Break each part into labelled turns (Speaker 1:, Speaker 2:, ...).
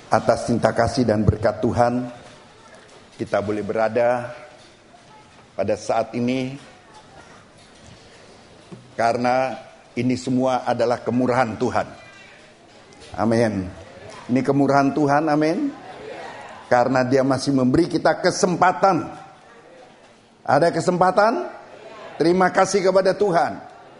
Speaker 1: Atas cinta kasih dan berkat Tuhan, kita boleh berada pada saat ini, karena ini semua adalah kemurahan Tuhan. Amin. Ini kemurahan Tuhan, amin. Karena Dia masih memberi kita kesempatan. Ada kesempatan? Terima kasih kepada Tuhan.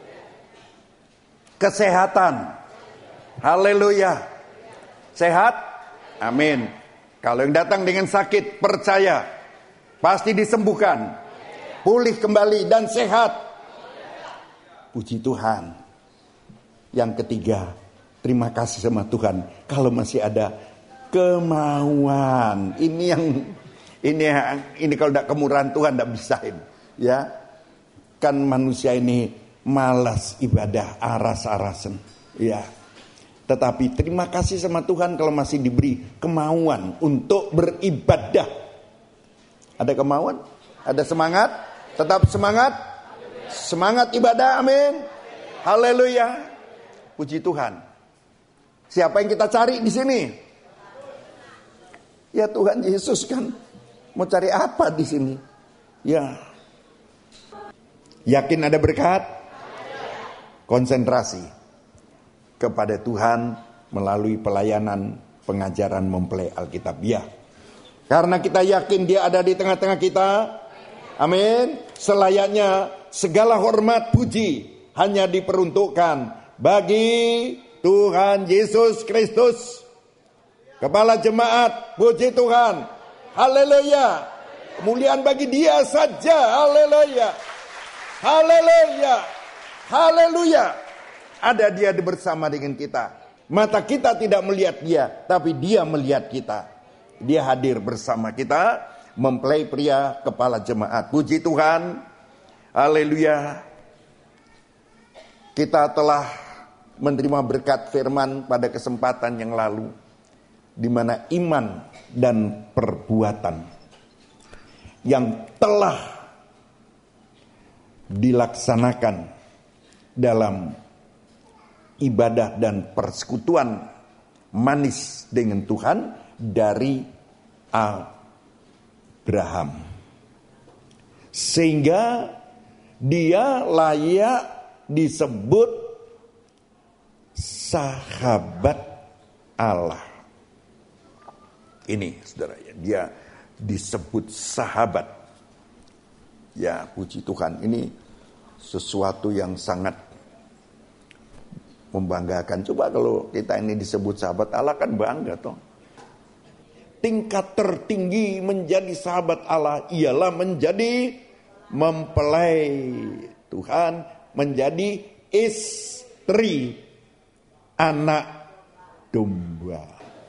Speaker 1: Kesehatan. Haleluya. Sehat? Amin. Kalau yang datang dengan sakit, percaya pasti disembuhkan, pulih kembali dan sehat. Puji Tuhan. Yang ketiga, terima kasih sama Tuhan kalau masih ada kemauan. Ini kalau tidak kemurahan Tuhan tidak bisain, ya. Kan manusia ini malas ibadah, aras-arasan, ya. Tetapi terima kasih sama Tuhan kalau masih diberi kemauan untuk beribadah. Ada kemauan? Ada semangat? Tetap semangat? Semangat ibadah, amin. Haleluya. Puji Tuhan. Siapa yang kita cari di sini? Ya Tuhan Yesus kan. Mau cari apa di sini? Ya. Yakin ada berkat? Konsentrasi kepada Tuhan melalui pelayanan pengajaran mempelai Alkitab, ya. Karena kita yakin Dia ada di tengah-tengah kita. Amin. Selayaknya segala hormat puji hanya diperuntukkan bagi Tuhan Yesus Kristus, Kepala Jemaat. Puji Tuhan. Haleluya. Kemuliaan bagi Dia saja. Haleluya. Haleluya. Haleluya. Ada Dia bersama dengan kita. Mata kita tidak melihat Dia, tapi Dia melihat kita. Dia hadir bersama kita, mempelai pria kepala jemaat. Puji Tuhan. Haleluya. Kita telah menerima berkat firman pada kesempatan yang lalu, di mana iman dan perbuatan yang telah dilaksanakan dalam ibadah dan persekutuan manis dengan Tuhan dari Abraham, sehingga dia layak disebut sahabat Allah. Ini saudara, dia disebut sahabat. Ya, puji Tuhan. Ini sesuatu yang sangat membanggakan. Coba kalau kita ini disebut sahabat Allah, kan bangga toh. Tingkat tertinggi menjadi sahabat Allah ialah menjadi mempelai Tuhan, menjadi istri anak domba.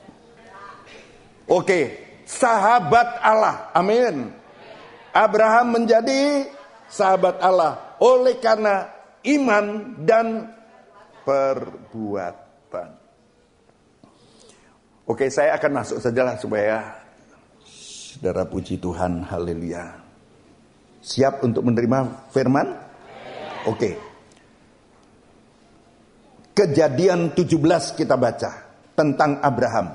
Speaker 1: Oke, sahabat Allah. Amin. Abraham menjadi sahabat Allah oleh karena iman dan perbuatan. Oke, saya akan masuk sajalah supaya saudara. Puji Tuhan. Haleluya. Siap untuk menerima firman? Oke. Kejadian 17 kita baca tentang Abraham.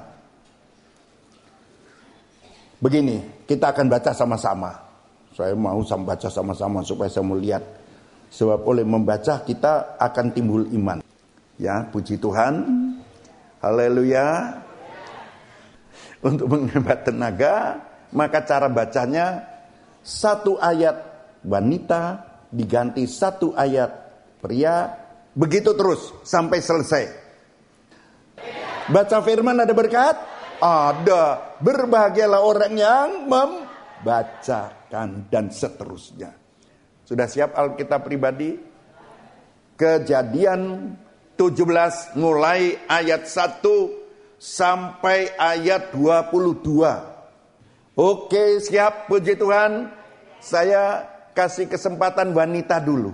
Speaker 1: Begini, kita akan baca sama-sama. Saya mau baca sama-sama supaya saya mau lihat. Sebab oleh membaca kita akan timbul iman. Ya, puji Tuhan. Haleluya. Untuk menghemat tenaga, maka cara bacanya satu ayat wanita diganti satu ayat pria, begitu terus sampai selesai. Baca firman ada berkat? Ada. Berbahagialah orang yang membacakan dan seterusnya. Sudah siap Alkitab pribadi? Kejadian 17 mulai ayat 1 sampai ayat 22. Oke, siap, puji Tuhan. Saya kasih kesempatan wanita dulu.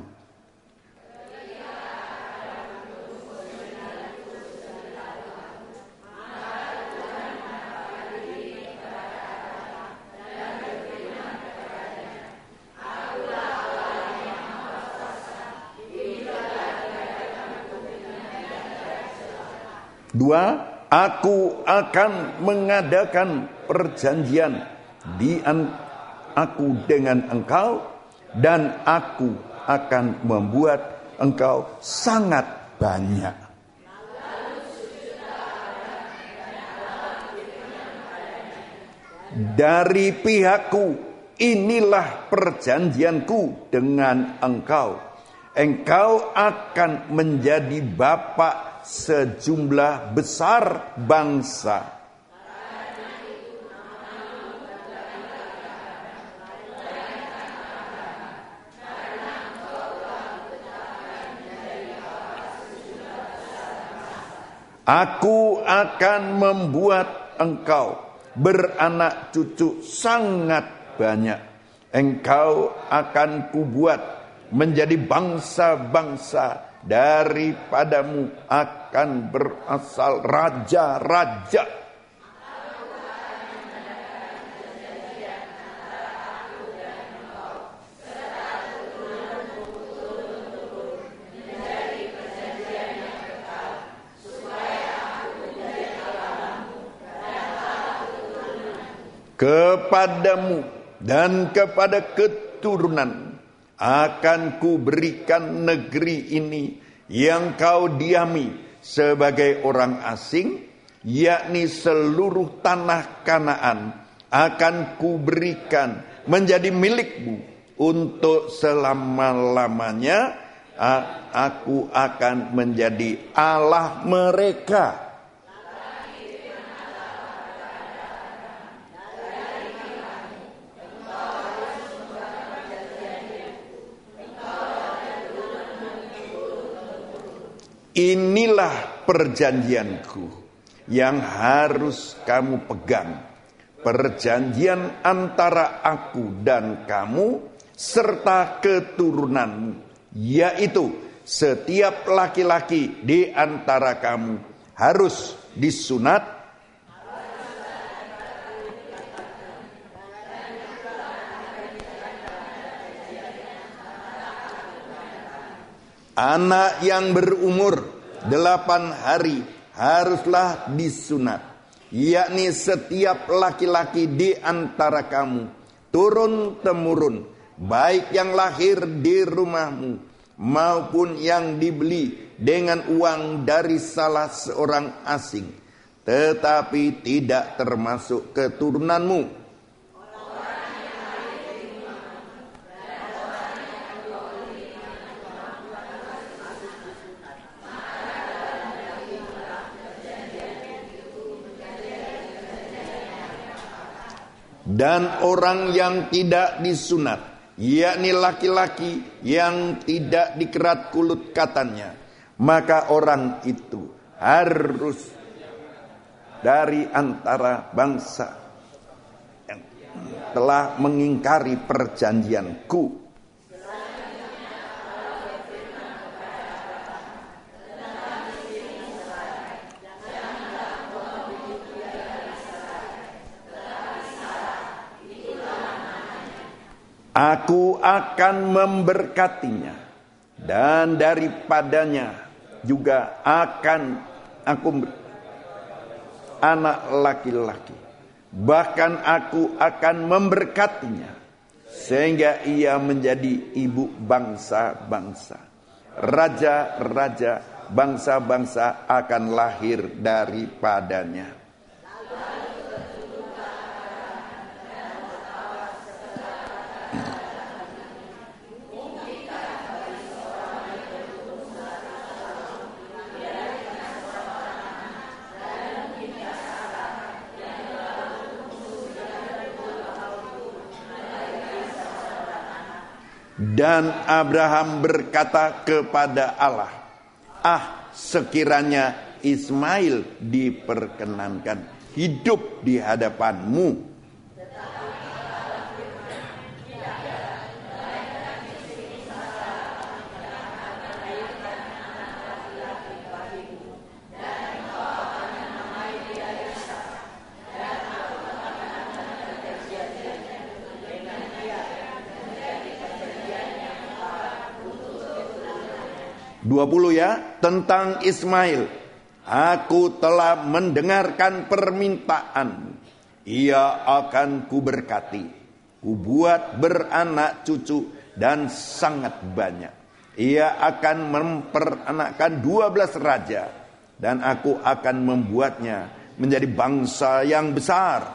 Speaker 1: Dua, Aku akan mengadakan perjanjian aku dengan engkau, dan aku akan membuat engkau sangat banyak. Dari pihakku, inilah perjanjianku dengan engkau. Engkau akan menjadi bapa sejumlah besar bangsa. Aku akan membuat engkau beranak cucu sangat banyak. Engkau akan kubuat menjadi bangsa-bangsa, daripadamu akan berasal raja-raja. Kepadamu dan kepada keturunan akan kuberikan negeri ini yang kau diami sebagai orang asing, yakni seluruh tanah Kanaan akan kuberikan menjadi milikmu untuk selama-lamanya. Aku akan menjadi Allah mereka. Inilah perjanjianku yang harus kamu pegang. Perjanjian antara aku dan kamu serta keturunanmu, yaitu setiap laki-laki di antara kamu harus disunat. Anak yang berumur 8 hari haruslah disunat, yakni setiap laki-laki di antara kamu, turun-temurun, baik yang lahir di rumahmu maupun yang dibeli dengan uang dari salah seorang asing, tetapi tidak termasuk keturunanmu. Dan orang yang tidak disunat, yakni laki-laki yang tidak dikerat kulut katanya, maka orang itu harus dari antara bangsa yang telah mengingkari perjanjianku. Aku akan memberkatinya, dan daripadanya juga akan aku anak laki-laki. Bahkan aku akan memberkatinya, sehingga ia menjadi ibu bangsa-bangsa. Raja-raja bangsa-bangsa akan lahir daripadanya. Dan Abraham berkata kepada Allah, sekiranya Ismail diperkenankan hidup di hadapanmu. Dua 20 ya, tentang Ismail. Aku telah mendengarkan permintaan. Ia akan kuberkati. Kubuat beranak cucu dan sangat banyak. Ia akan memperanakkan 12 raja. Dan aku akan membuatnya menjadi bangsa yang besar.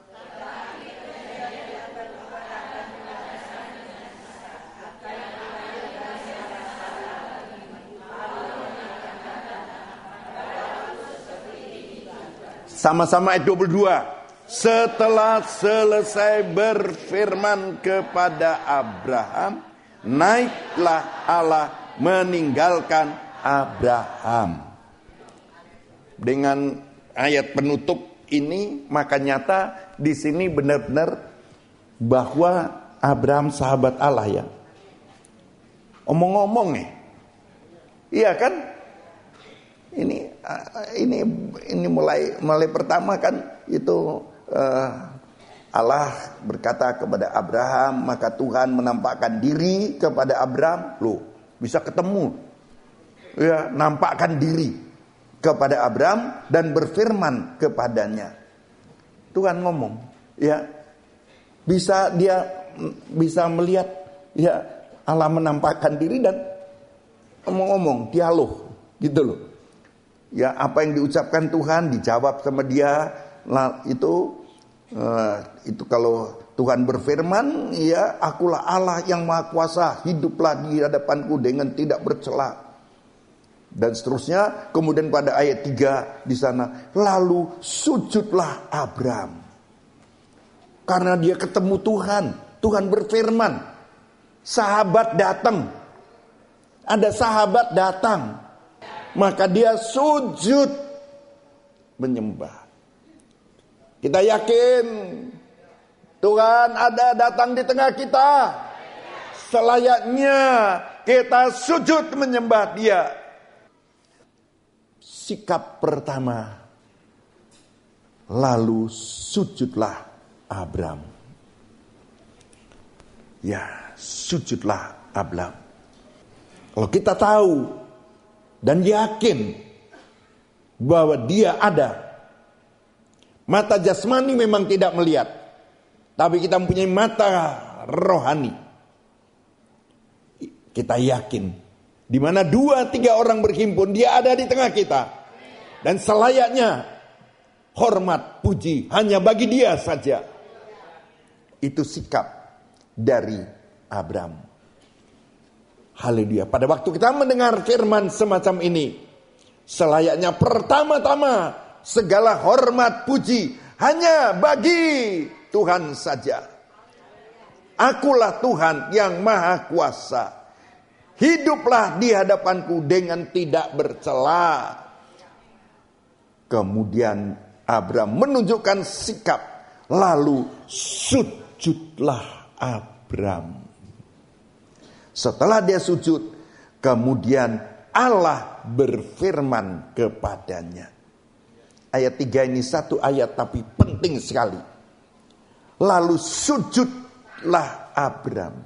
Speaker 1: Sama-sama ayat 22. Setelah selesai berfirman kepada Abraham, naiklah Allah meninggalkan Abraham. Dengan ayat penutup ini, maka nyata di sini benar-benar bahwa Abraham sahabat Allah ya. Omong-omong iya kan? Ini mulai pertama kan itu Allah berkata kepada Abraham, maka Tuhan menampakkan diri kepada Abraham. Loh, bisa ketemu. Ya, nampakkan diri kepada Abraham dan berfirman kepadanya. Tuhan ngomong, ya. Dia bisa melihat ya Allah menampakkan diri dan ngomong-ngomong, dialog gitu loh. Ya, apa yang diucapkan Tuhan dijawab sama dia. Nah, itu kalau Tuhan berfirman, ya, akulah Allah yang maha kuasa, hiduplah di hadapanku dengan tidak bercela. Dan seterusnya. Kemudian pada ayat 3 di sana, lalu sujudlah Abraham. Karena dia ketemu Tuhan. Tuhan berfirman, sahabat datang. Ada sahabat datang. Maka dia sujud menyembah. Kita yakin Tuhan ada datang di tengah kita. Selayaknya kita sujud menyembah dia. Sikap pertama, lalu sujudlah Abraham. Ya, sujudlah Abraham. Kalau kita tahu dan yakin bahwa dia ada. Mata jasmani memang tidak melihat, tapi kita mempunyai mata rohani. Kita yakin, di mana 2-3 orang berhimpun, dia ada di tengah kita. Dan selayaknya hormat, puji hanya bagi dia saja. Itu sikap dari Abraham. Haleluya. Pada waktu kita mendengar firman semacam ini, selayaknya pertama-tama segala hormat puji hanya bagi Tuhan saja. Akulah Tuhan yang maha kuasa. Hiduplah di hadapanku dengan tidak bercela. Kemudian Abraham menunjukkan sikap, lalu sujudlah Abraham. Setelah dia sujud, kemudian Allah berfirman kepadanya. Ayat 3 ini satu ayat tapi penting sekali. Lalu sujudlah Abraham.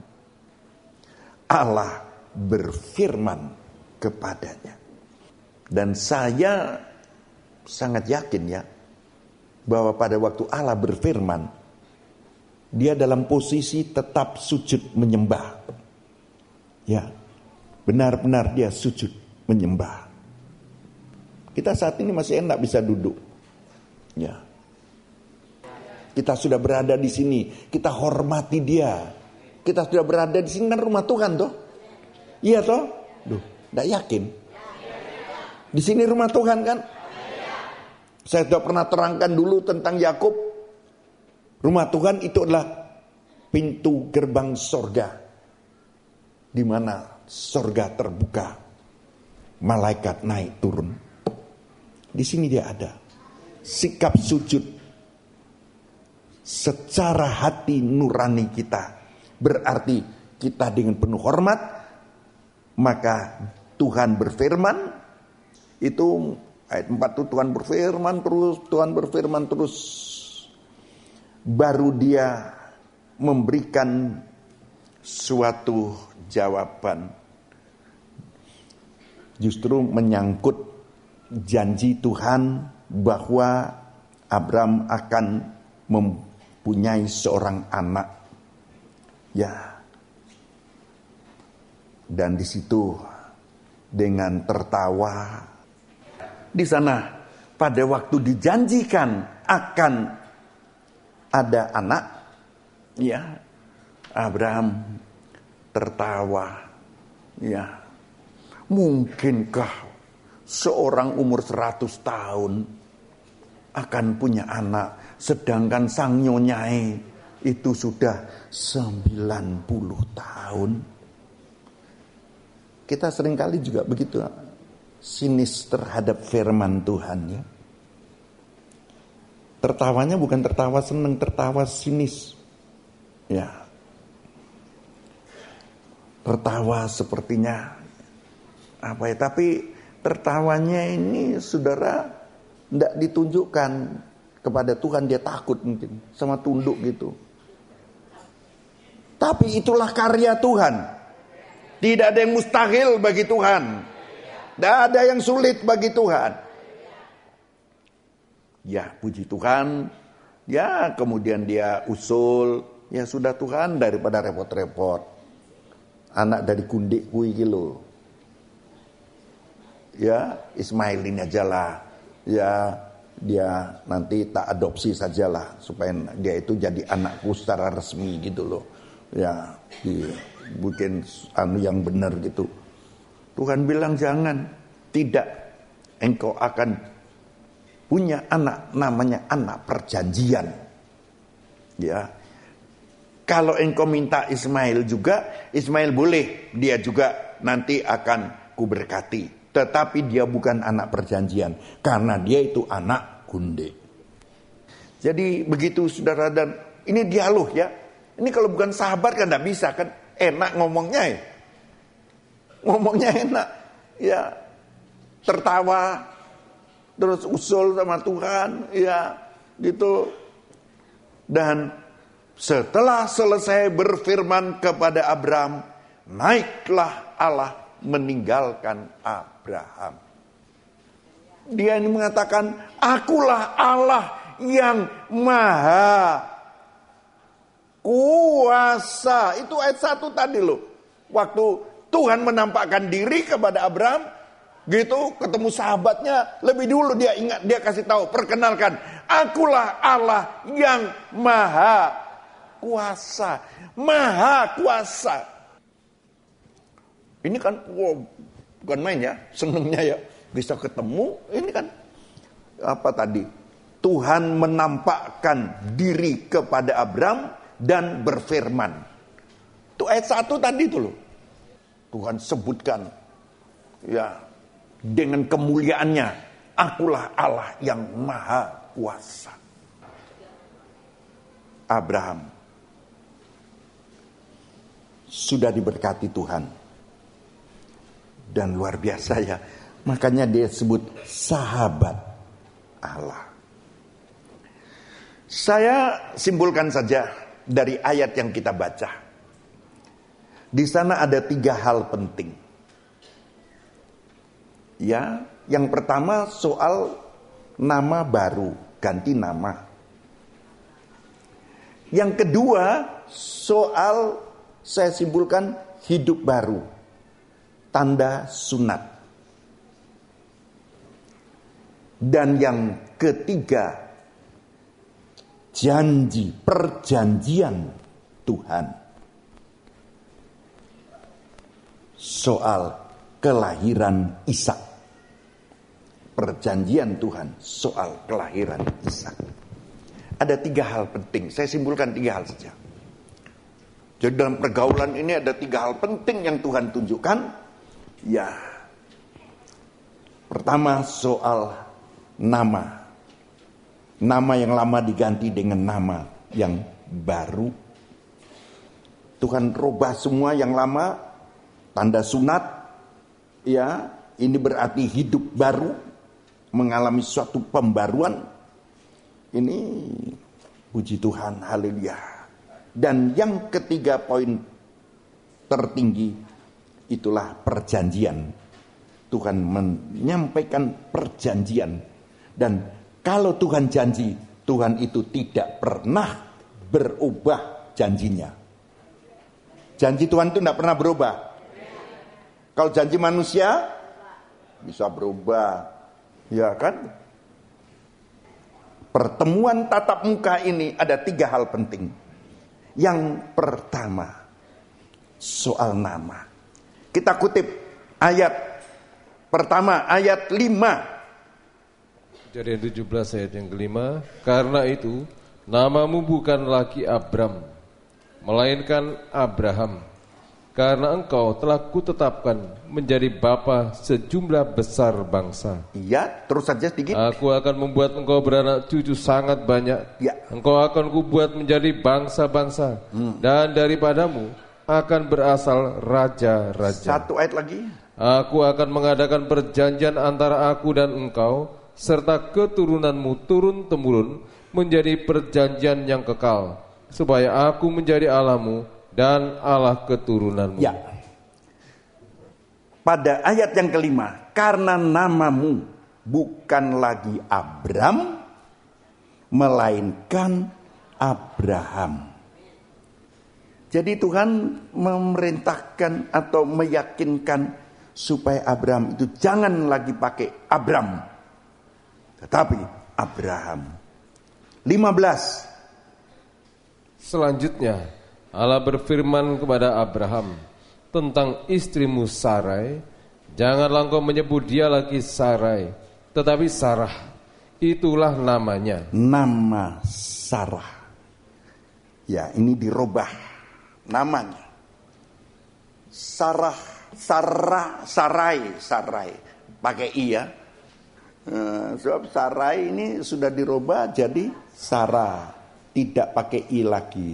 Speaker 1: Allah berfirman kepadanya. Dan saya sangat yakin ya, bahwa pada waktu Allah berfirman, dia dalam posisi tetap sujud menyembah. Ya, benar-benar dia sujud menyembah. Kita saat ini masih enak bisa duduk. Ya, kita sudah berada di sini, kita hormati dia. Kita sudah berada di sini kan rumah Tuhan toh. Iya toh? Duh, tidak yakin. Di sini rumah Tuhan kan? Saya sudah pernah terangkan dulu tentang Yakub. Rumah Tuhan itu adalah pintu gerbang sorga, di mana sorga terbuka, malaikat naik turun. Di sini dia ada. Sikap sujud secara hati nurani kita, berarti kita dengan penuh hormat. Maka Tuhan berfirman, itu ayat 4 itu Tuhan berfirman terus. Baru dia memberikan suatu jawaban. Justru menyangkut janji Tuhan bahwa Abram akan mempunyai seorang anak. Ya. Dan di situ dengan tertawa, di sana pada waktu dijanjikan akan ada anak, ya, Abraham tertawa. Ya. Mungkinkah seorang umur 100 tahun akan punya anak, sedangkan sang nyonyai itu sudah 90 tahun. Kita seringkali juga begitu sinis terhadap firman Tuhan, ya. Tertawanya bukan tertawa senang, tertawa sinis. Ya. Tertawa sepertinya apa ya, tapi tertawanya ini saudara tidak ditunjukkan kepada Tuhan, dia takut mungkin sama tunduk gitu. Tapi itulah karya Tuhan. Tidak ada yang mustahil bagi Tuhan. Tidak ada yang sulit bagi Tuhan. Ya, puji Tuhan. Ya, kemudian dia usul, ya sudah Tuhan, daripada repot-repot. Anak dari kundik kui gitu. Ya, Ismailin aja lah. Ya, dia nanti tak adopsi sajalah supaya dia itu jadi anakku secara resmi gitu loh. Ya, bikin yang benar gitu. Tuhan bilang jangan, tidak. Engkau akan punya anak, namanya anak perjanjian. Ya. Kalau engkau minta Ismail juga, Ismail boleh, dia juga nanti akan kuberkati. Tetapi dia bukan anak perjanjian, karena dia itu anak kundik. Jadi begitu saudara, dan ini dialog ya. Ini kalau bukan sahabat kan tidak bisa kan, enak ngomongnya ya. Ngomongnya enak, ya tertawa, terus usul sama Tuhan, ya gitu. Dan setelah selesai berfirman kepada Abram, naiklah Allah meninggalkan Abraham. Dia ini mengatakan, akulah Allah yang maha kuasa. Itu ayat 1 tadi loh. Waktu Tuhan menampakkan diri kepada Abraham, gitu, ketemu sahabatnya, lebih dulu dia ingat, dia kasih tahu, perkenalkan, akulah Allah yang maha kuasa. Maha kuasa. Ini kan, wow, bukan main ya, senengnya ya, bisa ketemu. Ini kan, apa tadi? Tuhan menampakkan diri kepada Abraham dan berfirman. Itu ayat 1 tadi itu loh. Tuhan sebutkan, ya, dengan kemuliaannya, akulah Allah yang maha kuasa. Abraham sudah diberkati Tuhan. Dan luar biasa ya. Makanya dia sebut sahabat Allah. Saya simpulkan saja dari ayat yang kita baca. Di sana ada 3 hal penting. Ya, yang pertama soal nama baru, ganti nama. Yang kedua soal, saya simpulkan, hidup baru, tanda sunat. Dan yang ketiga, janji, perjanjian Tuhan. Soal kelahiran Ishak. Perjanjian Tuhan soal kelahiran Ishak. Ada 3 hal penting, saya simpulkan 3 hal saja. Jadi dalam pergaulan ini ada 3 hal penting yang Tuhan tunjukkan. Ya, pertama soal nama. Nama yang lama diganti dengan nama yang baru. Tuhan rubah semua yang lama, tanda sunat. Ya, ini berarti hidup baru, mengalami suatu pembaruan. Ini puji Tuhan, haleluya. Dan yang ketiga poin tertinggi, itulah perjanjian Tuhan menyampaikan perjanjian. Dan kalau Tuhan janji, Tuhan itu tidak pernah berubah janjinya. Janji Tuhan itu tidak pernah berubah. Kalau janji manusia bisa berubah, ya kan? Pertemuan tatap muka ini ada 3 hal penting. Yang pertama, soal nama. Kita kutip ayat pertama, ayat 5.
Speaker 2: Kejadian 17 ayat yang kelima. Karena itu, namamu bukan lagi Abram, melainkan Abraham. Karena engkau telah kutetapkan menjadi bapa sejumlah besar bangsa.
Speaker 1: Iya, terus saja sedikit.
Speaker 2: Aku akan membuat engkau beranak cucu sangat banyak.
Speaker 1: Ya.
Speaker 2: Engkau akan kubuat menjadi bangsa-bangsa. Dan daripadamu akan berasal raja-raja.
Speaker 1: 1 ayat lagi.
Speaker 2: Aku akan mengadakan perjanjian antara aku dan engkau, serta keturunanmu turun-temurun, menjadi perjanjian yang kekal, supaya aku menjadi Allahmu dan Allah keturunanmu.
Speaker 1: Ya. Pada ayat yang kelima, karena namamu bukan lagi Abram, melainkan Abraham. Jadi Tuhan memerintahkan atau meyakinkan supaya Abraham itu jangan lagi pakai Abram, tetapi Abraham. 15.
Speaker 2: Selanjutnya Allah berfirman kepada Abraham tentang istrimu Sarai, janganlah engkau menyebut dia lagi Sarai, tetapi Sarah, itulah namanya.
Speaker 1: Nama Sarah. Ya, ini dirubah namanya. Sarai, pakai i ya. Sebab Sarai ini sudah dirubah jadi Sarah, tidak pakai i lagi.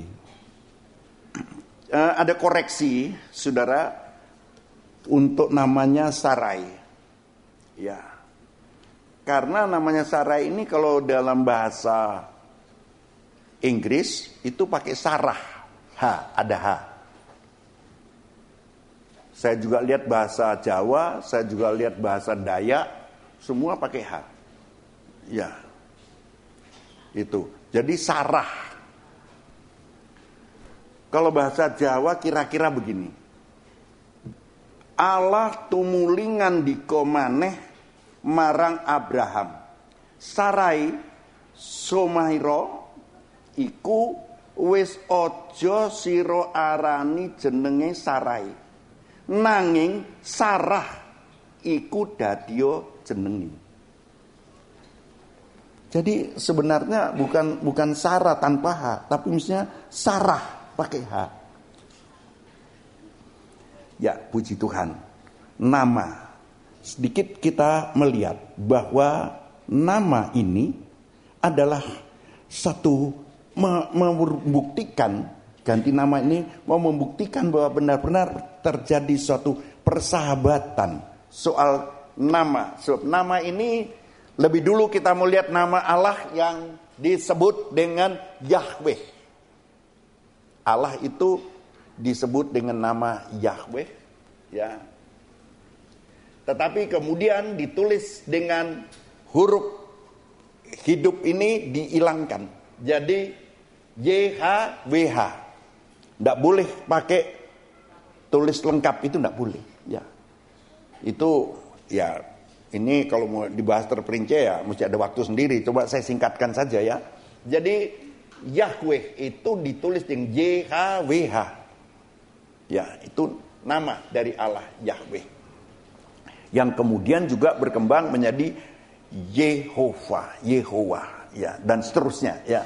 Speaker 1: Ada koreksi, saudara, untuk namanya Sarai. Ya, karena namanya Sarai ini kalau dalam bahasa Inggris itu pakai Sarah, ada H. Saya juga lihat bahasa Jawa, saya juga lihat bahasa Dayak, semua pakai H. Ya, itu. Jadi Sarah. Kalau bahasa Jawa kira-kira begini. Allah tumulingan dikomaneh marang Abraham. Sarai Somairo iku wis aja sira arani jenenge Sarai. Nanging Sarah iku dadiya jenenge. Jadi sebenarnya bukan Sarah tanpa H, tapi misalnya Sarah pakai H. Ya, puji Tuhan. Nama. Sedikit kita melihat bahwa nama ini adalah satu membuktikan, ganti nama ini mau membuktikan bahwa benar-benar terjadi suatu persahabatan soal nama. Sebab nama ini lebih dulu kita mau lihat nama Allah yang disebut dengan Yahweh. Allah itu disebut dengan nama Yahweh, ya. Tetapi kemudian ditulis dengan huruf hidup ini dihilangkan. Jadi YHWH. Tidak boleh pakai tulis lengkap, itu tidak boleh, ya. Itu ya, ini kalau mau dibahas terperinci ya mesti ada waktu sendiri. Coba saya singkatkan saja ya. Jadi Yahweh itu ditulis dengan YHWH. Ya, itu nama dari Allah Yahweh. Yang kemudian juga berkembang menjadi Yehovah, ya, dan seterusnya, ya.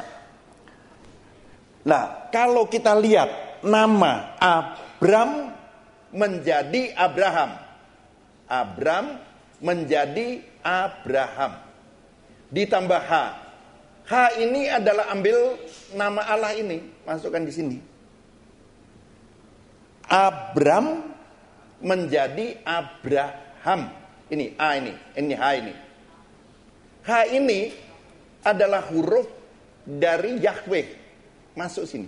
Speaker 1: Nah, kalau kita lihat nama Abram menjadi Abraham. Abram menjadi Abraham. Ditambah H. H ini adalah ambil nama Allah ini, masukkan di sini. Abram menjadi Abraham. Ini A ini H ini. H ini adalah huruf dari Yahweh. Masuk sini.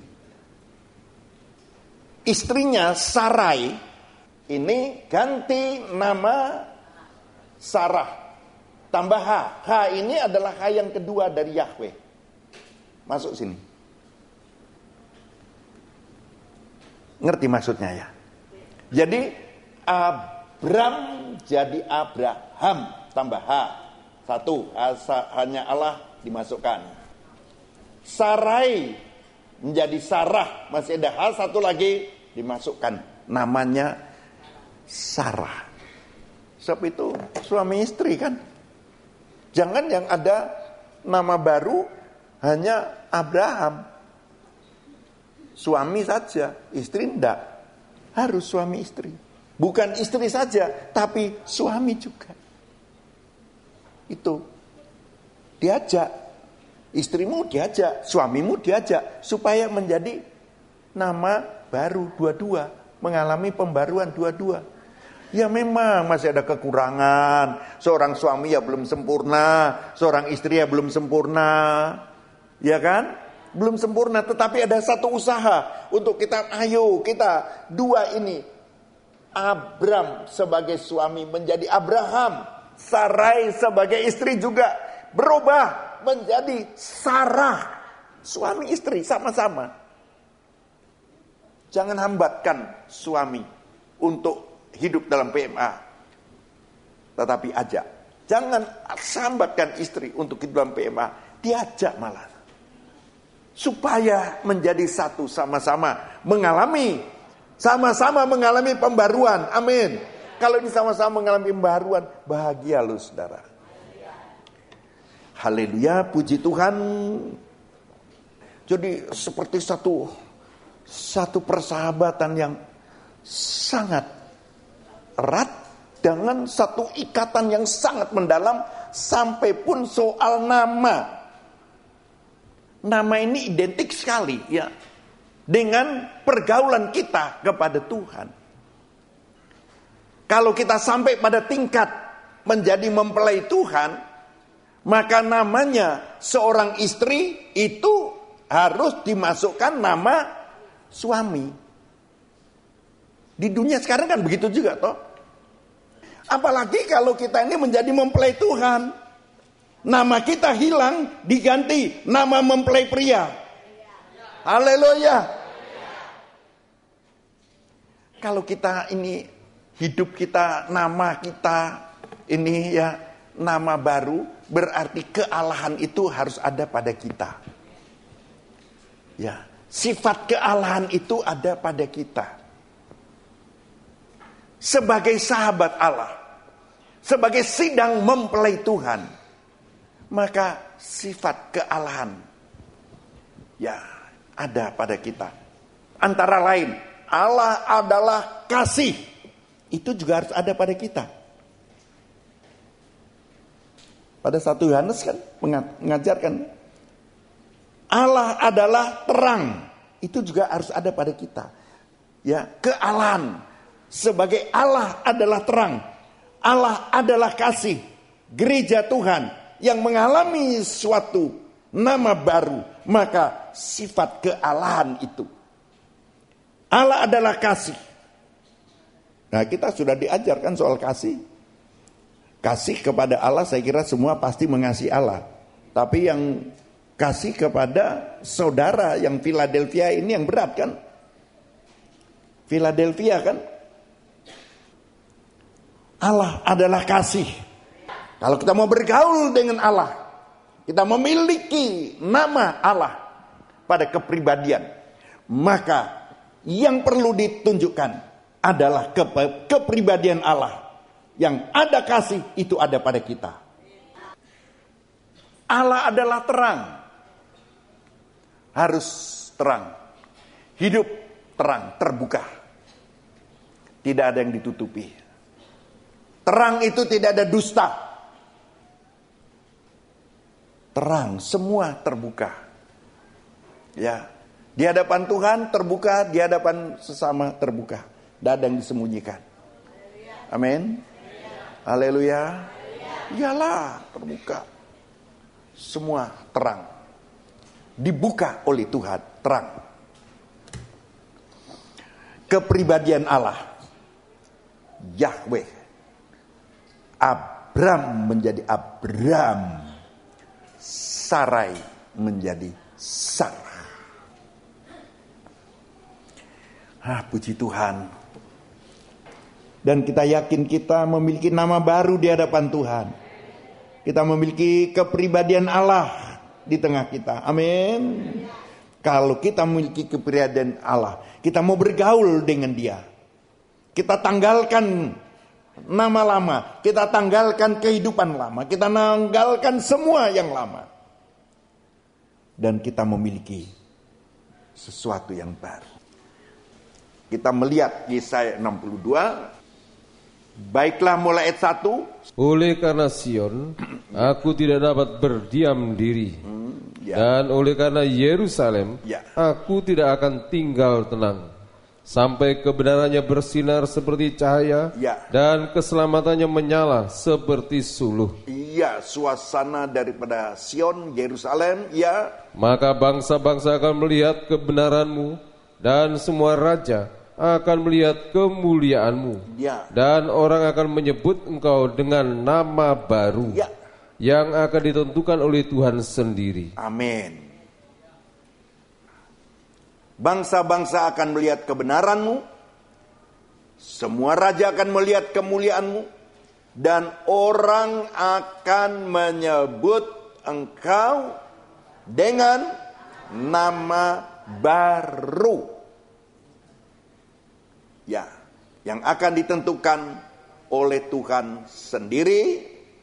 Speaker 1: Istrinya Sarai ini ganti nama Sarah. Tambah H. H ini adalah H yang kedua dari Yahweh. Masuk sini. Ngerti maksudnya ya? Jadi Abram jadi Abraham. Tambah H. Satu. Hanya Allah dimasukkan. Sarai menjadi Sarah. Masih ada H satu lagi dimasukkan. Namanya Sarah. Sebab itu suami istri kan. Jangan yang ada nama baru hanya Abraham. Suami saja, istri enggak. Harus suami istri. Bukan istri saja, tapi suami juga. Itu. Diajak. Istrimu diajak, suamimu diajak. Supaya menjadi nama baru dua-dua. Mengalami pembaruan dua-dua. Ya memang masih ada kekurangan. Seorang suami ya belum sempurna. Seorang istri ya belum sempurna. Ya kan? Belum sempurna, tetapi ada satu usaha untuk kita, ayo kita dua ini. Abram sebagai suami menjadi Abraham. Sarai sebagai istri juga berubah menjadi Sarah. Suami istri sama-sama. Jangan hambatkan suami untuk hidup dalam PMA. Tetapi ajak. Jangan hambatkan istri untuk hidup dalam PMA. Diajak malah. Supaya menjadi satu sama-sama mengalami pembaruan. Amin. Kalau ini sama-sama mengalami pembaruan, bahagia lu saudara. Haleluya, puji Tuhan. Jadi seperti satu persahabatan yang sangat erat dengan satu ikatan yang sangat mendalam sampai pun soal nama. Nama ini identik sekali ya dengan pergaulan kita kepada Tuhan. Kalau kita sampai pada tingkat menjadi mempelai Tuhan, maka namanya seorang istri itu harus dimasukkan nama suami. Di dunia sekarang kan begitu juga toh. Apalagi kalau kita ini menjadi mempelai Tuhan. Nama kita hilang, diganti nama mempelai pria. Haleluya. Kalau kita ini, hidup kita, nama kita, ini ya, nama baru, berarti kealahan itu harus ada pada kita. Ya, sifat kealahan itu ada pada kita. Sebagai sahabat Allah, sebagai sidang mempelai Tuhan, maka sifat kealahan ya ada pada kita. Antara lain, Allah adalah kasih. Itu juga harus ada pada kita. Pada 1 Yohanes kan mengajarkan Allah adalah terang. Itu juga harus ada pada kita. Ya, kealahan. Sebagai Allah adalah terang. Allah adalah kasih. Gereja Tuhan yang mengalami suatu nama baru, maka sifat kealahan itu. Allah adalah kasih. Nah, kita sudah diajarkan soal kasih. Kasih kepada Allah, saya kira semua pasti mengasihi Allah. Tapi yang kasih kepada saudara yang Philadelphia ini yang berat kan? Philadelphia kan? Allah adalah kasih. Kalau kita mau bergaul dengan Allah, kita memiliki nama Allah pada kepribadian, maka yang perlu ditunjukkan adalah kepribadian Allah. Yang ada kasih itu ada pada kita. Allah adalah terang. Harus terang. Hidup terang, terbuka. Tidak ada yang ditutupi. Terang itu tidak ada dusta. Terang, semua terbuka. Ya, di hadapan Tuhan terbuka, di hadapan sesama terbuka. Tidak ada yang disembunyikan. Amin. Haleluya. Iyalah, terbuka. Semua terang. Dibuka oleh Tuhan, terang. Kepribadian Allah. Yahweh. Abram menjadi Abram, Sarai menjadi Sarah. Puji Tuhan. Dan kita yakin kita memiliki nama baru di hadapan Tuhan. Kita memiliki kepribadian Allah di tengah kita. Amin. Kalau kita memiliki kepribadian Allah, kita mau bergaul dengan Dia. Kita tanggalkan nama lama, kita tanggalkan kehidupan lama, kita tanggalkan semua yang lama. Dan kita memiliki sesuatu yang baru. Kita melihat Yesaya 62. Baiklah mulai ayat 1.
Speaker 2: Oleh karena Sion, aku tidak dapat berdiam diri. Dan oleh karena Yerusalem, aku tidak akan tinggal tenang. Sampai kebenarannya bersinar seperti cahaya, dan keselamatannya menyala seperti suluh.
Speaker 1: Iya, suasana daripada Sion, Yerusalem,
Speaker 2: Maka bangsa-bangsa akan melihat kebenaranmu, dan semua raja akan melihat kemuliaanmu. Dan orang akan menyebut engkau dengan nama baru, yang akan ditentukan oleh Tuhan sendiri.
Speaker 1: Amin. Bangsa-bangsa akan melihat kebenaranmu, semua raja akan melihat kemuliaanmu, dan orang akan menyebut engkau dengan nama baru. Yang akan ditentukan oleh Tuhan sendiri.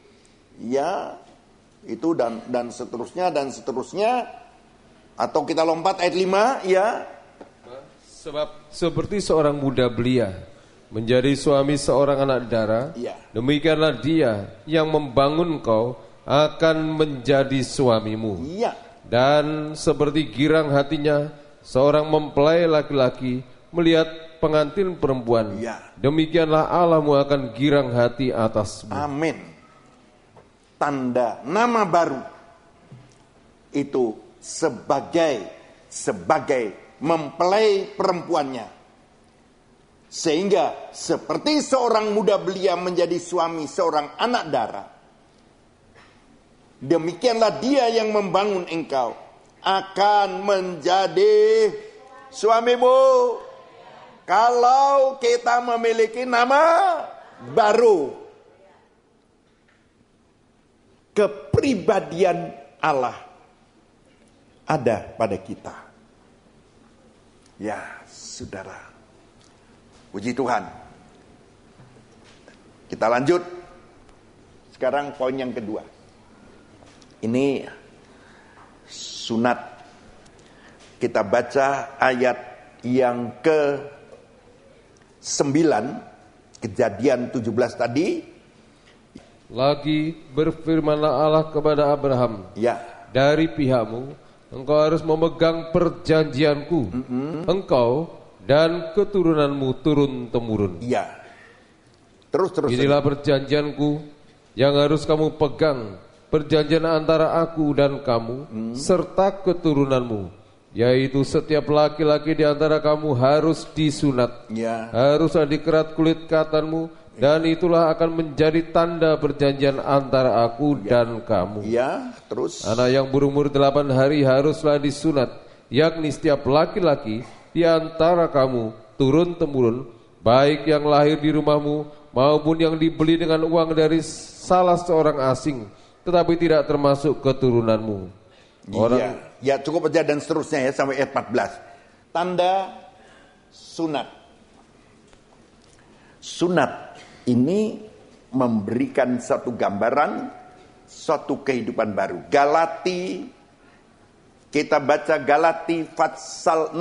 Speaker 1: Itu dan seterusnya dan seterusnya. Atau kita lompat ayat 5,
Speaker 2: Sebab seperti seorang muda belia menjadi suami seorang anak dara, demikianlah dia yang membangun kau akan menjadi suamimu. Dan seperti girang hatinya seorang mempelai laki-laki melihat pengantin perempuan, demikianlah Allahmu akan girang hati atasmu.
Speaker 1: Amin. Tanda nama baru itu sebagai mempelai perempuannya, sehingga seperti seorang muda belia menjadi suami seorang anak dara, demikianlah dia yang membangun engkau akan menjadi suamimu. Kalau kita memiliki nama baru, kepribadian Allah ada pada kita. Saudara, puji Tuhan. Kita lanjut. Sekarang poin yang kedua. Ini sunat. Kita baca ayat yang ke-9, Kejadian 17 tadi.
Speaker 2: Lagi berfirmanlah Allah kepada Abraham, dari pihakmu engkau harus memegang perjanjianku, engkau dan keturunanmu turun-temurun.
Speaker 1: Terus.
Speaker 2: Inilah perjanjianku yang harus kamu pegang, perjanjian antara aku dan kamu serta keturunanmu, yaitu setiap laki-laki di antara kamu harus disunat, haruslah dikerat kulit katanmu, dan itulah akan menjadi tanda perjanjian antara aku dan kamu.
Speaker 1: Terus.
Speaker 2: Anak yang berumur 8 hari haruslah disunat, yakni setiap laki-laki di antara kamu turun-temurun, baik yang lahir di rumahmu maupun yang dibeli dengan uang dari salah seorang asing, tetapi tidak termasuk keturunanmu.
Speaker 1: Cukup aja dan seterusnya sampai ayat 14. Tanda sunat. Sunat ini memberikan satu gambaran, satu kehidupan baru. Galati, kita baca Galati pasal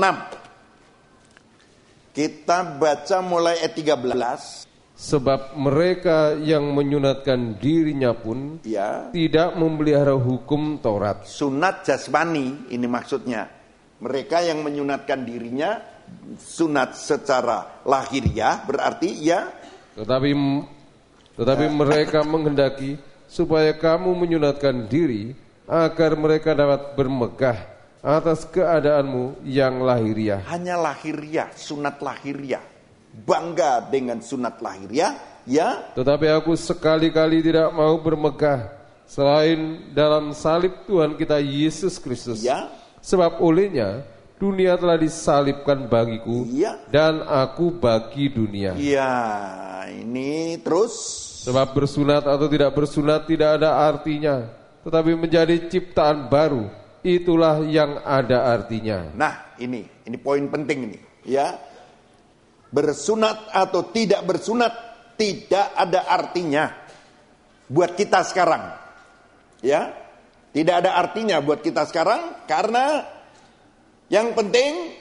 Speaker 1: 6. Kita baca mulai ayat 13.
Speaker 2: Sebab mereka yang menyunatkan dirinya pun tidak memelihara hukum Taurat.
Speaker 1: Sunat jasmani ini maksudnya. Mereka yang menyunatkan dirinya sunat secara lahiriah berarti
Speaker 2: Tetapi mereka menghendaki supaya kamu menyunatkan diri agar mereka dapat bermegah atas keadaanmu yang lahiriah.
Speaker 1: Hanya lahiriah, sunat lahiriah. Bangga dengan sunat lahiriah, Ya.
Speaker 2: Tetapi aku sekali-kali tidak mau bermegah selain dalam salib Tuhan kita Yesus Kristus.
Speaker 1: Ya.
Speaker 2: Sebab olehnya dunia telah disalibkan bagiku,
Speaker 1: Ya.
Speaker 2: dan aku bagi dunia.
Speaker 1: Ya, ini terus.
Speaker 2: Sebab bersunat atau tidak bersunat tidak ada artinya, tetapi menjadi ciptaan baru, itulah yang ada artinya.
Speaker 1: Nah, ini poin penting ini, ya. Bersunat atau tidak bersunat tidak ada artinya buat kita sekarang. Ya. Tidak ada artinya buat kita sekarang karena yang penting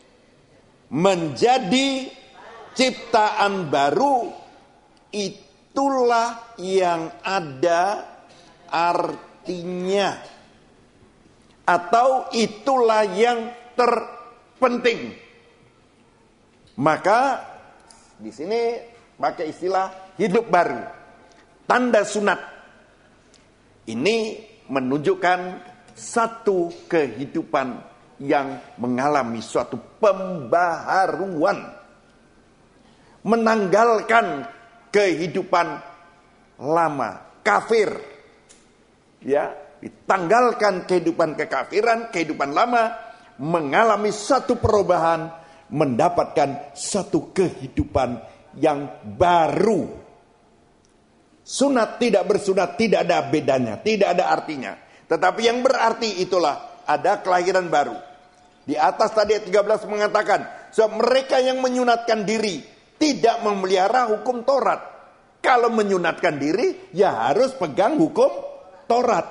Speaker 1: menjadi ciptaan baru, itulah yang ada artinya. Atau itulah yang terpenting. Maka di sini pakai istilah hidup baru. Tanda sunat ini menunjukkan satu kehidupan yang mengalami suatu pembaharuan, menanggalkan kehidupan lama, kafir, ya, ditanggalkan kehidupan kekafiran, kehidupan lama, mengalami satu perubahan, mendapatkan satu kehidupan yang baru. Sunat tidak bersunat tidak ada bedanya, tidak ada artinya. Tetapi yang berarti itulah ada kelahiran baru. Di atas tadi ayat 13 mengatakan, sebab mereka yang menyunatkan diri tidak memelihara hukum Taurat. Kalau menyunatkan diri, ya harus pegang hukum Taurat.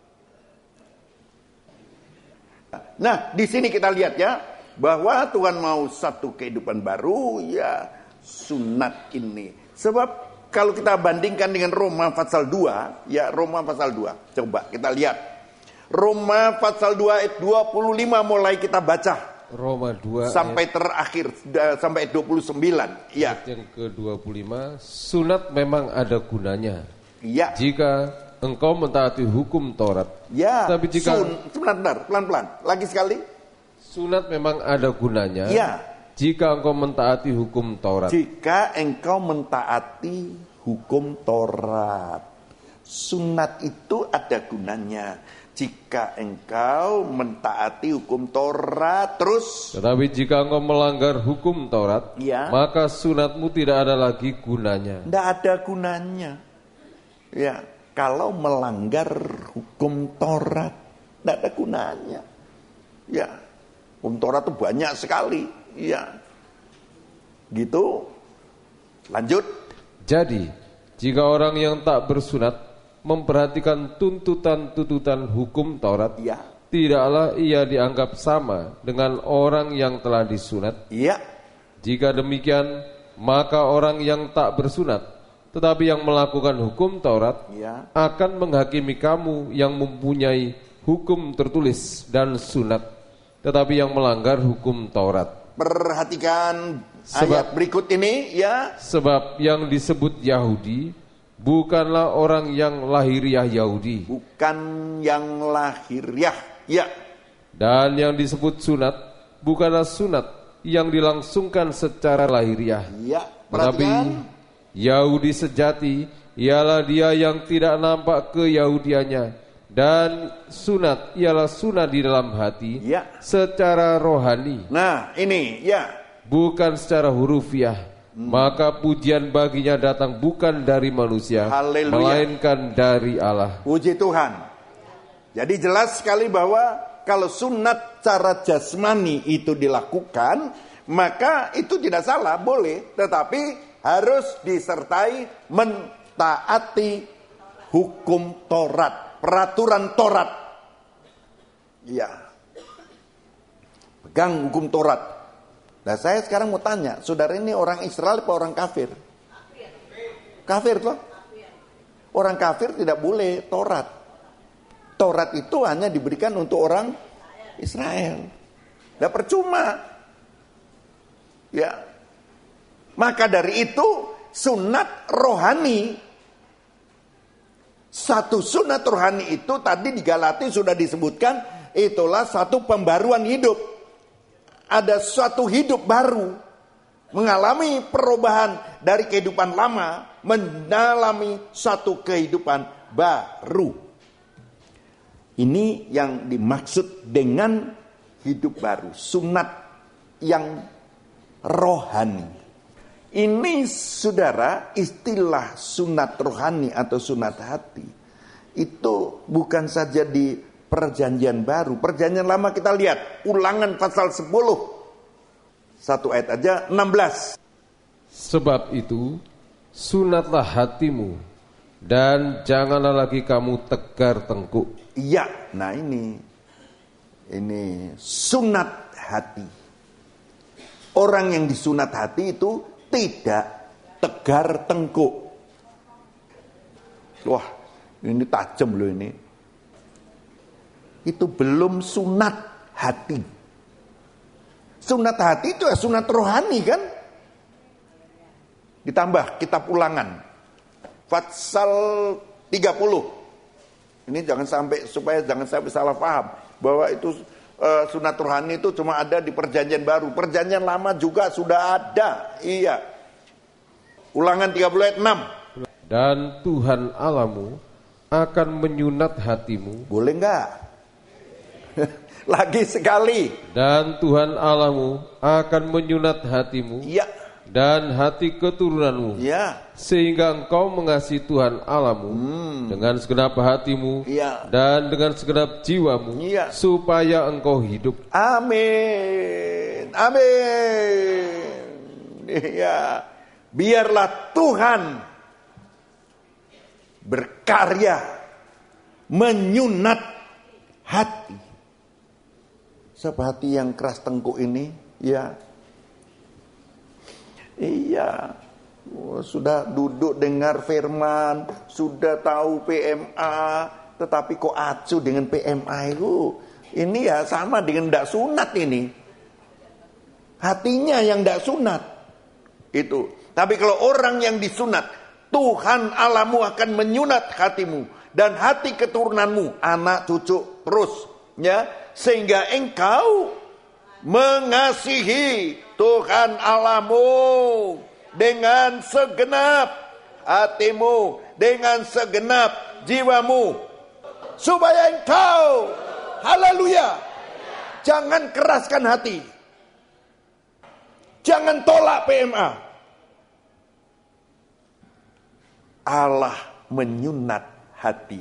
Speaker 1: Nah, di sini kita lihat ya, bahwa Tuhan mau satu kehidupan baru, ya sunat ini. Sebab kalau kita bandingkan dengan Roma pasal 2, ya Roma pasal 2. Coba kita lihat. Roma pasal 2 ayat 25 mulai kita baca.
Speaker 2: Roma 2
Speaker 1: sampai terakhir sampai 29. Ya.
Speaker 2: Ayat yang ke-25, sunat memang ada gunanya.
Speaker 1: Ya.
Speaker 2: Jika engkau mentaati hukum Taurat.
Speaker 1: Ya.
Speaker 2: Tapi jika
Speaker 1: sebentar, pelan-pelan. Lagi sekali.
Speaker 2: Sunat memang ada gunanya.
Speaker 1: Ya.
Speaker 2: Jika engkau mentaati hukum Taurat.
Speaker 1: Jika engkau mentaati hukum Taurat. Sunat itu ada gunanya. Jika engkau mentaati hukum Taurat, terus.
Speaker 2: Tetapi jika engkau melanggar hukum Taurat,
Speaker 1: ya,
Speaker 2: maka sunatmu tidak ada lagi gunanya.
Speaker 1: Tidak ada gunanya. Ya, kalau melanggar hukum Taurat, tidak ada gunanya. Ya, hukum Taurat itu banyak sekali. Ya, gitu. Lanjut.
Speaker 2: Jadi, jika orang yang tak bersunat memperhatikan tuntutan-tuntutan hukum Taurat,
Speaker 1: ya,
Speaker 2: tidaklah ia dianggap sama dengan orang yang telah disunat.
Speaker 1: Ya.
Speaker 2: Jika demikian, maka orang yang tak bersunat, tetapi yang melakukan hukum Taurat,
Speaker 1: ya,
Speaker 2: akan menghakimi kamu yang mempunyai hukum tertulis dan sunat, tetapi yang melanggar hukum Taurat.
Speaker 1: Perhatikan ayat berikut ini, ya.
Speaker 2: Sebab yang disebut Yahudi bukanlah orang yang lahiriah Yahudi.
Speaker 1: Bukan yang lahiriah. Ya.
Speaker 2: Dan yang disebut sunat bukanlah sunat yang dilangsungkan secara lahiriah.
Speaker 1: Ya.
Speaker 2: Tetapi Yahudi sejati ialah dia yang tidak nampak keyahudiannya, dan sunat ialah sunat di dalam hati,
Speaker 1: ya,
Speaker 2: secara rohani.
Speaker 1: Nah, ini ya,
Speaker 2: bukan secara hurufiah. Maka pujian baginya datang bukan dari manusia,
Speaker 1: Haleluya,
Speaker 2: melainkan dari Allah.
Speaker 1: Puji Tuhan. Jadi jelas sekali bahwa kalau sunat cara jasmani itu dilakukan, maka itu tidak salah, boleh. Tetapi harus disertai mentaati hukum Taurat, peraturan Taurat. Ya, pegang hukum Taurat. Nah, saya sekarang mau tanya, saudara ini orang Israel apa orang kafir? Kafir toh? Orang kafir tidak boleh Taurat. Taurat itu hanya diberikan untuk orang Israel. Nah, percuma. Ya. Maka dari itu sunat rohani. Satu sunat rohani itu tadi di Galati sudah disebutkan, itulah satu pembaruan hidup. Ada suatu hidup baru, mengalami perubahan dari kehidupan lama mengalami satu kehidupan baru. Ini yang dimaksud dengan hidup baru, sunat yang rohani. Ini saudara, istilah sunat rohani atau sunat hati itu bukan saja di perjanjian baru. Perjanjian lama kita lihat Ulangan pasal 10, satu ayat aja 16.
Speaker 2: Sebab itu sunatlah hatimu dan janganlah lagi kamu tegar tengkuk.
Speaker 1: Iya, nah ini sunat hati. Orang yang disunat hati itu tidak tegar tengkuk. Wah, ini tajam loh ini. Itu belum sunat hati. Sunat hati itu ya sunat rohani kan? Ditambah kitab Ulangan pasal 30. Ini supaya jangan sampai salah paham bahwa itu sunat rohani itu cuma ada di perjanjian baru. Perjanjian lama juga sudah ada. Iya. Ulangan 30 ayat 6.
Speaker 2: Dan Tuhan Allahmu akan menyunat hatimu.
Speaker 1: Boleh enggak? Lagi sekali.
Speaker 2: Dan Tuhan Allahmu akan menyunat hatimu.
Speaker 1: Iya.
Speaker 2: Dan hati keturunanmu.
Speaker 1: Iya.
Speaker 2: Sehingga engkau mengasihi Tuhan Allahmu dengan segenap hatimu.
Speaker 1: Iya.
Speaker 2: Dan dengan segenap jiwamu.
Speaker 1: Iya.
Speaker 2: Supaya engkau hidup.
Speaker 1: Amin. Amin. Iya. Biarlah Tuhan berkarya menyunat hati. Sebab hati yang keras tengkuk ini, ya, iya, sudah duduk dengar firman, sudah tahu PMA, tetapi kok acuh dengan PMA itu. Ini ya sama dengan tidak sunat ini. Hatinya yang tidak sunat. Itu. Tapi kalau orang yang disunat, Tuhan Allahmu akan menyunat hatimu dan hati keturunanmu, anak cucu terus, ya, sehingga engkau mengasihi Tuhan Allahmu dengan segenap hatimu, dengan segenap jiwamu, supaya engkau, haleluya, jangan keraskan hati, jangan tolak PMA. Allah menyunat hati.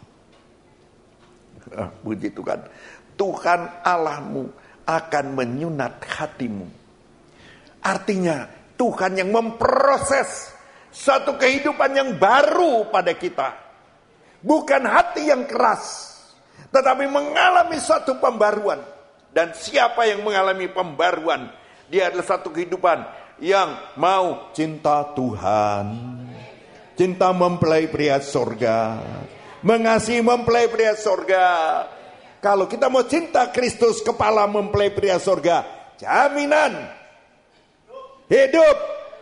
Speaker 1: Puji Tuhan. Tuhan Allahmu akan menyunat hatimu. Artinya Tuhan yang memproses satu kehidupan yang baru pada kita. Bukan hati yang keras, tetapi mengalami satu pembaruan. Dan siapa yang mengalami pembaruan? Dia adalah satu kehidupan yang mau cinta Tuhan, cinta mempelai pria sorga, mengasihi mempelai pria sorga. Kalau kita mau cinta Kristus, kepala mempelai pria sorga, jaminan hidup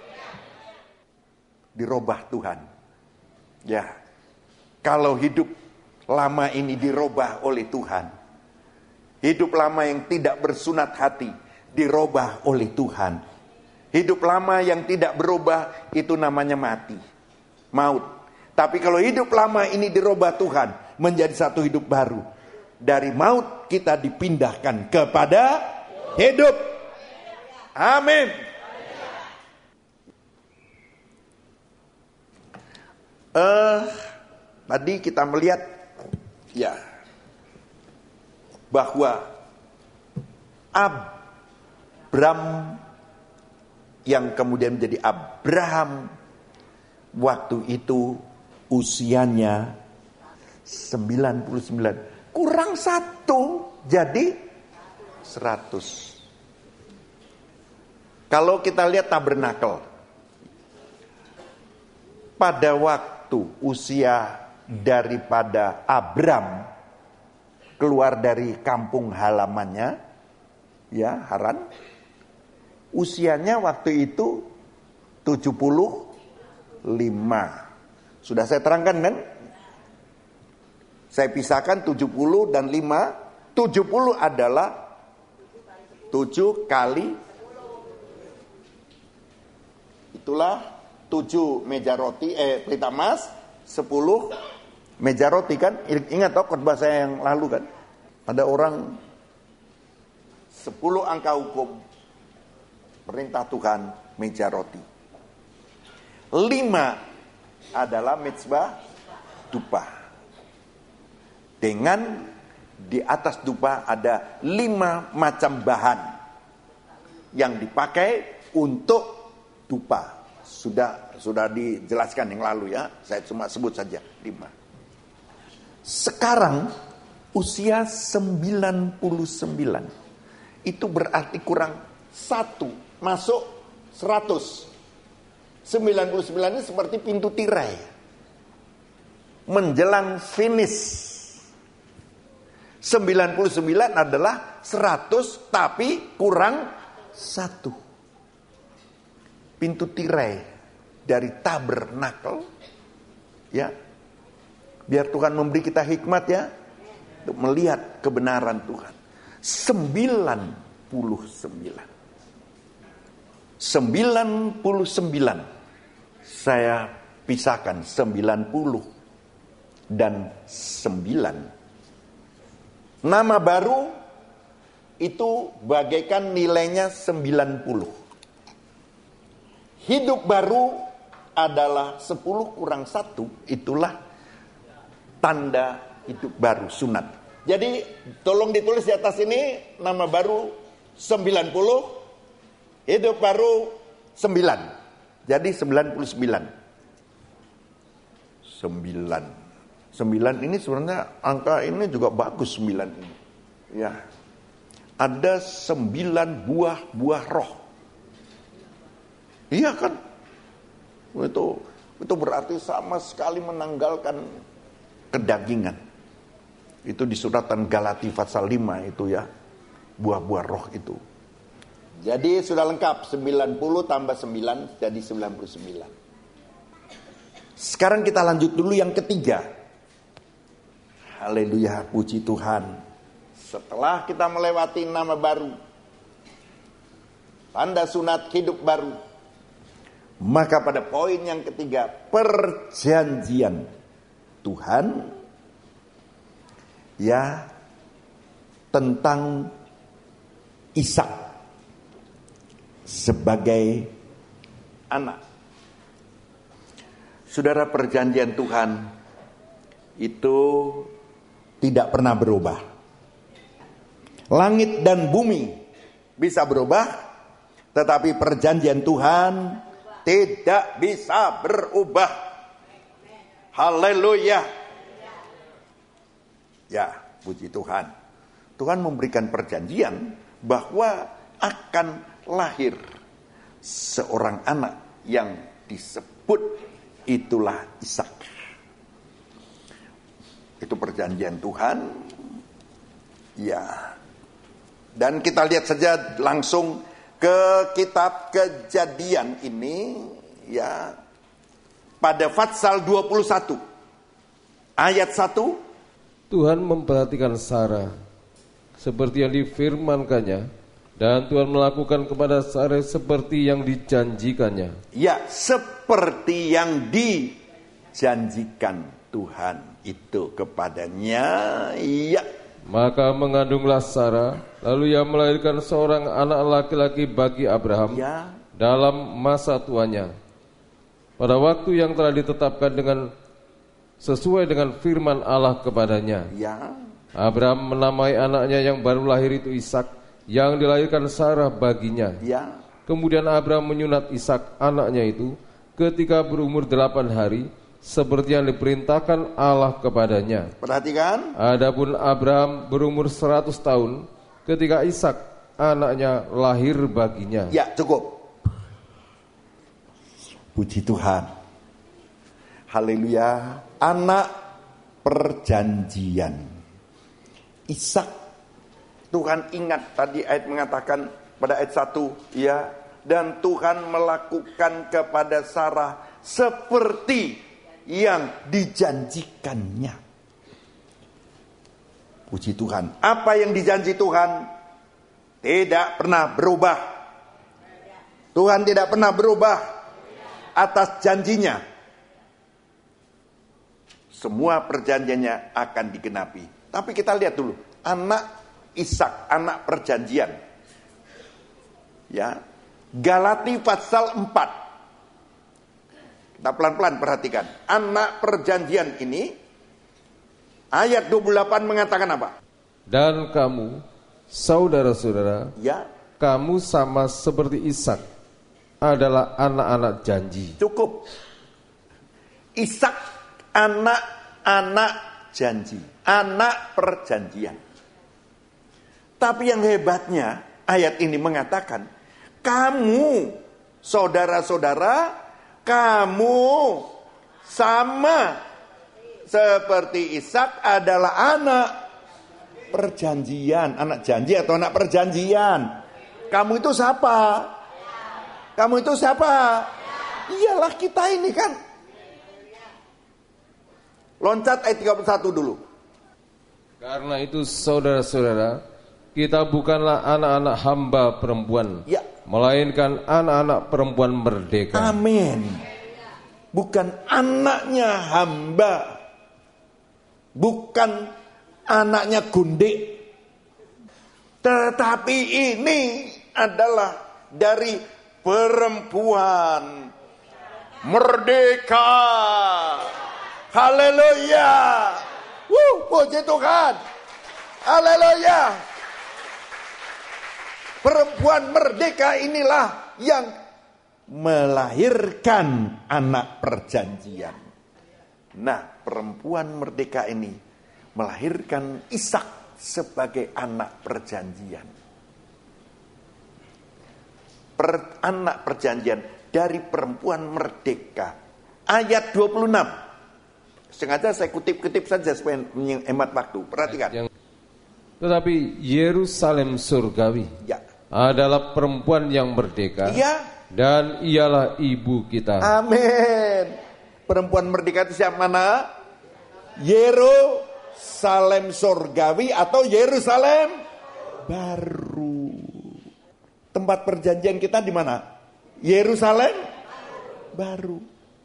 Speaker 1: dirubah Tuhan. Ya, kalau hidup lama ini dirubah oleh Tuhan, hidup lama yang tidak bersunat hati dirubah oleh Tuhan. Hidup lama yang tidak berubah itu namanya mati, maut. Tapi kalau hidup lama ini dirubah Tuhan menjadi satu hidup baru, dari maut kita dipindahkan kepada hidup. Amin. Tadi kita melihat ya bahwa Abram yang kemudian menjadi Abraham waktu itu usianya 99, kurang 1 jadi 100. Kalau kita lihat tabernakel, pada waktu usia daripada Abram keluar dari kampung halamannya, ya, Haran, usianya waktu itu 75. Sudah saya terangkan kan? Saya pisahkan 70 dan 5. 70 adalah 7 kali. Itulah 7 meja roti, pelita emas, 10 meja roti kan. Ingat toh khotbah saya yang lalu kan. Ada orang 10 angka hukum, perintah Tuhan, meja roti. 5 adalah mezbah dupa. Dengan di atas dupa ada 5 macam bahan yang dipakai untuk dupa. Sudah dijelaskan yang lalu ya. Saya cuma sebut saja 5. Sekarang usia 99. Itu berarti kurang 1 masuk 100. 99 ini seperti pintu tirai. Menjelang finish. 99 adalah 100 tapi kurang 1. Pintu tirai dari tabernakel, ya, biar Tuhan memberi kita hikmat ya, untuk melihat kebenaran Tuhan. 99. Saya pisahkan 90 dan 9. Nama baru itu bagaikan nilainya 90. Hidup baru adalah 10 kurang 1, itulah tanda hidup baru, sunat. Jadi tolong ditulis di atas ini, nama baru 90, hidup baru 9. Jadi 99. 9 ini sebenarnya angka ini juga bagus, 9 ini. Ya. Ada 9 buah roh. Iya kan? Itu berarti sama sekali menanggalkan kedagingan. Itu di suratan Galati pasal 5 itu ya. Buah-buah roh itu. Jadi sudah lengkap, 90 tambah 9 jadi 99. Sekarang kita lanjut dulu yang ketiga. Haleluya, puji Tuhan. Setelah kita melewati nama baru, tanda sunat hidup baru, maka pada poin yang ketiga, perjanjian Tuhan ya tentang Ishak sebagai anak. Saudara, perjanjian Tuhan itu tidak pernah berubah. Langit dan bumi bisa berubah, tetapi perjanjian Tuhan tidak bisa berubah. Haleluya. Ya, puji Tuhan. Tuhan memberikan perjanjian bahwa akan lahir seorang anak yang disebut itulah Ishak. Itu perjanjian Tuhan. Ya. Dan kita lihat saja langsung ke kitab Kejadian ini ya, pada pasal 21 ayat 1.
Speaker 2: Tuhan memperhatikan Sarah seperti yang difirmankannya, dan Tuhan melakukan kepada Sarah seperti yang dijanjikannya.
Speaker 1: Ya, seperti yang dijanjikan Tuhan itu kepadanya. Ya.
Speaker 2: Maka mengandunglah Sarah, lalu ia melahirkan seorang anak laki-laki bagi Abraham
Speaker 1: ya,
Speaker 2: dalam masa tuanya. Pada waktu yang telah ditetapkan sesuai dengan firman Allah kepadanya.
Speaker 1: Ya.
Speaker 2: Abraham menamai anaknya yang baru lahir itu Ishak, yang dilahirkan Sarah baginya.
Speaker 1: Ya.
Speaker 2: Kemudian Abraham menyunat Ishak anaknya itu ketika berumur 8 hari, seperti yang diperintahkan Allah kepadanya.
Speaker 1: Perhatikan.
Speaker 2: Adapun Abraham berumur 100 tahun ketika Ishak anaknya lahir baginya.
Speaker 1: Ya, cukup. Puji Tuhan. Haleluya. Anak perjanjian. Ishak. Tuhan ingat tadi ayat mengatakan pada ayat 1 ya, dan Tuhan melakukan kepada Sarah seperti yang dijanjikannya. Puji Tuhan. Apa yang dijanji Tuhan tidak pernah berubah. Tuhan tidak pernah berubah. atas janjinya. Semua perjanjiannya akan digenapi. Tapi kita lihat dulu, anak Ishak, anak perjanjian. Ya. Galati pasal 4. Kita pelan-pelan perhatikan. Anak perjanjian ini, ayat 28 mengatakan apa?
Speaker 2: Dan kamu, saudara-saudara,
Speaker 1: Ya,
Speaker 2: kamu sama seperti Ishak, adalah anak-anak janji.
Speaker 1: cukup. Ishak anak-anak janji, anak perjanjian. Tapi yang hebatnya, ayat ini mengatakan, kamu, saudara-saudara, kamu sama seperti Ishak adalah anak perjanjian. Anak janji atau anak perjanjian. Kamu itu siapa? Kamu itu siapa? Iyalah kita ini kan. Loncat ayat 31 dulu.
Speaker 2: Karena itu saudara-saudara, kita bukanlah anak-anak hamba perempuan,
Speaker 1: Ya.
Speaker 2: melainkan anak-anak perempuan merdeka.
Speaker 1: Amin. Bukan anaknya hamba. Bukan anaknya gundik. Tetapi ini adalah dari perempuan merdeka. Haleluya. Puji Tuhan. Haleluya. Perempuan merdeka inilah yang melahirkan anak perjanjian. Nah, perempuan merdeka ini melahirkan Ishak sebagai anak perjanjian. Anak perjanjian dari perempuan merdeka. Ayat 26. Sengaja saya kutip-kutip saja supaya menghemat waktu. Perhatikan.
Speaker 2: Tetapi Yerusalem surgawi
Speaker 1: Ya.
Speaker 2: adalah perempuan yang merdeka,
Speaker 1: Iya.
Speaker 2: dan ialah ibu kita.
Speaker 1: Amin. Perempuan merdeka itu siapa mana? Yerusalem surgawi atau Yerusalem baru. Tempat perjanjian kita di mana? Yerusalem baru.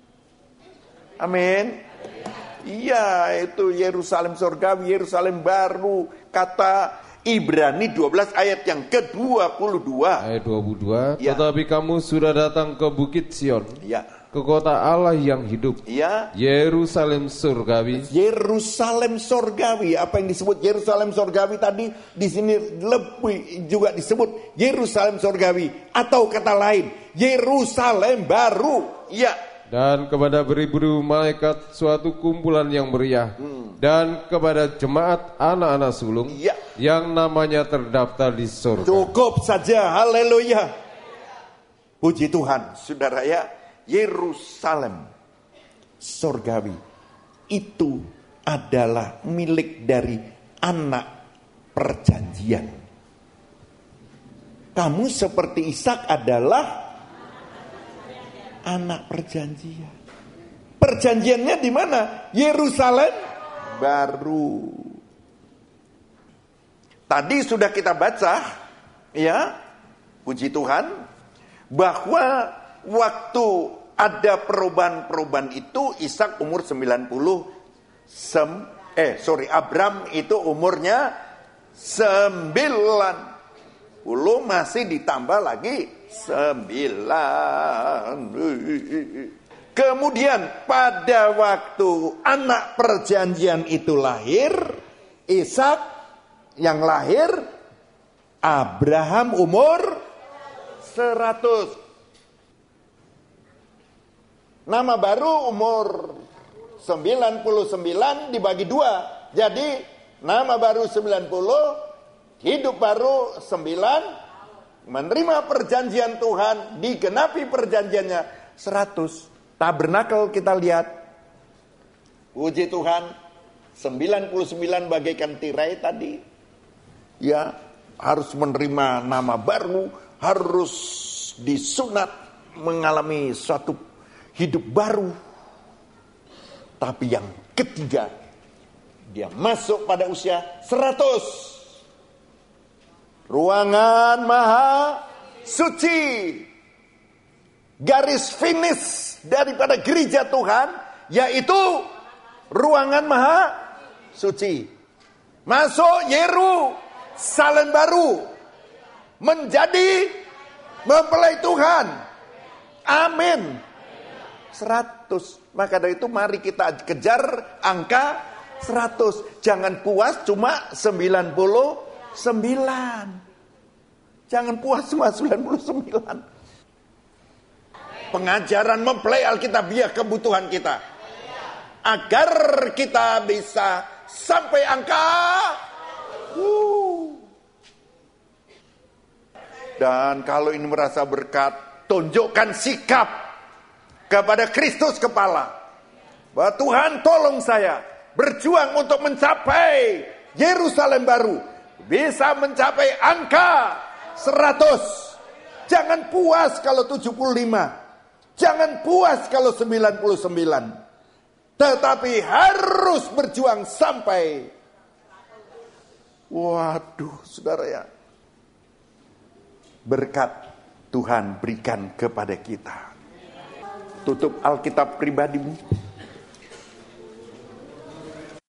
Speaker 1: Amin. Iya, itu Yerusalem surgawi, Yerusalem baru. Kata Ibrani 12 ayat yang ke-22.
Speaker 2: Ayat 22.
Speaker 1: Ya.
Speaker 2: Tetapi kamu sudah datang ke Bukit Sion,
Speaker 1: Ya.
Speaker 2: ke kota Allah yang hidup,
Speaker 1: Ya.
Speaker 2: Yerusalem surgawi.
Speaker 1: Yerusalem surgawi. Apa yang disebut Yerusalem surgawi tadi, di sini lebih juga disebut Yerusalem surgawi, atau kata lain Yerusalem baru. Ya.
Speaker 2: Dan kepada beribu-ribu malaikat suatu kumpulan yang meriah, dan kepada jemaat anak-anak sulung,
Speaker 1: Ya.
Speaker 2: yang namanya terdaftar di surga.
Speaker 1: Cukup saja. Haleluya. Puji Tuhan. Saudara ya, Yerusalem surgawi itu adalah milik dari anak perjanjian. Kamu seperti Ishak adalah anak perjanjian. Perjanjiannya di mana? Yerusalem baru. Tadi sudah kita baca, ya, puji Tuhan, bahwa waktu ada perubahan-perubahan itu Ishak umur 90, Abram itu umurnya 90, masih ditambah lagi 9. Kemudian pada waktu anak perjanjian itu lahir, Ishak yang lahir, Abraham umur 100. Nama baru umur 99 dibagi 2. Jadi nama baru 90, hidup baru 9, menerima perjanjian Tuhan, digenapi perjanjiannya 100. Tabernakel kita lihat, puji Tuhan, 99 bagaikan tirai tadi. Ya, harus menerima nama baru, harus disunat, mengalami suatu hidup baru. Tapi yang ketiga, dia masuk pada usia 100. Ruangan maha suci garis finish daripada gereja Tuhan, yaitu ruangan maha suci. Masuk Yerusalem baru, menjadi mempelai Tuhan. Amin. 100. Maka dari itu mari kita kejar angka 100. Jangan puas cuma 99. Jangan puas cuma 99. Pengajaran mempelai Alkitabiah kebutuhan kita, agar kita bisa sampai angka Dan kalau ini merasa berkat, tunjukkan sikap kepada Kristus kepala, bahwa Tuhan tolong saya berjuang untuk mencapai Yerusalem baru, bisa mencapai angka 100. Jangan puas kalau 75, jangan puas kalau 99, tetapi harus berjuang sampai. Waduh, saudara ya, berkat Tuhan berikan kepada kita. Tutup Alkitab pribadimu.